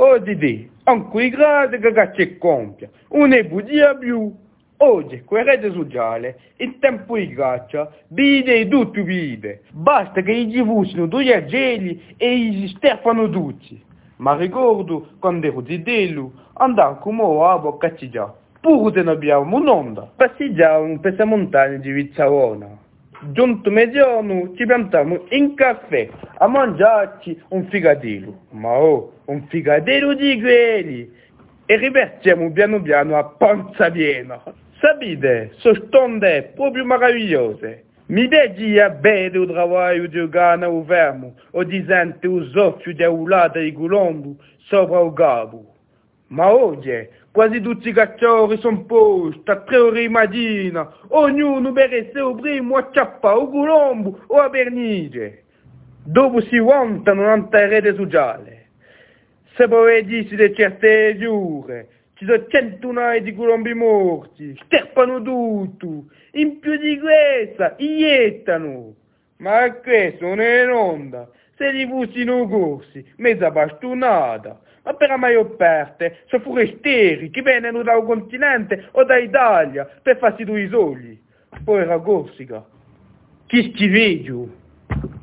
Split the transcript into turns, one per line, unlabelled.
Oggi, anche i gradi che c'è compia, un e bugia più. Oggi, quelle rete sociali, in tempo di caccia, vide tutto vide. Basta che gli fossero due ageli e gli sterpano tutti. Ma ricordo, quando ero zidello, andavo come a boccaccia. Pure ne abbiamo un'onda. Passeggiavamo per questa montagna di Vizzaona. Giunto mezzogiorno ci piantammo in caffè a mangiarci un figadello. Ma un figadello di quelli! E riversiamo piano piano a panza piena. Sapete, sono stonde proprio meravigliose. Mi vedi a bere il lavoro di gana o fermo, o di sente il soffio di ulata di colombo sopra il capo. Ma oggi quasi tutti i cacciatori sono posti a 3 ore di mattina, ognuno per essere primo a ciappare o colombo o a pernice. Dopo si vantano nella rete sociale. Se poi dici di certe giure, ci sono centinaia di colombi morti, sterpano tutto, in più di questa, iettano. Ma questo non è un'onda, se li fossero corsi, mezza bastonata. Ma per la maggior parte sono forestieri che vengono dal continente o da Italia per farsi due soldi. Poi era Corsica. Chi schiveggio?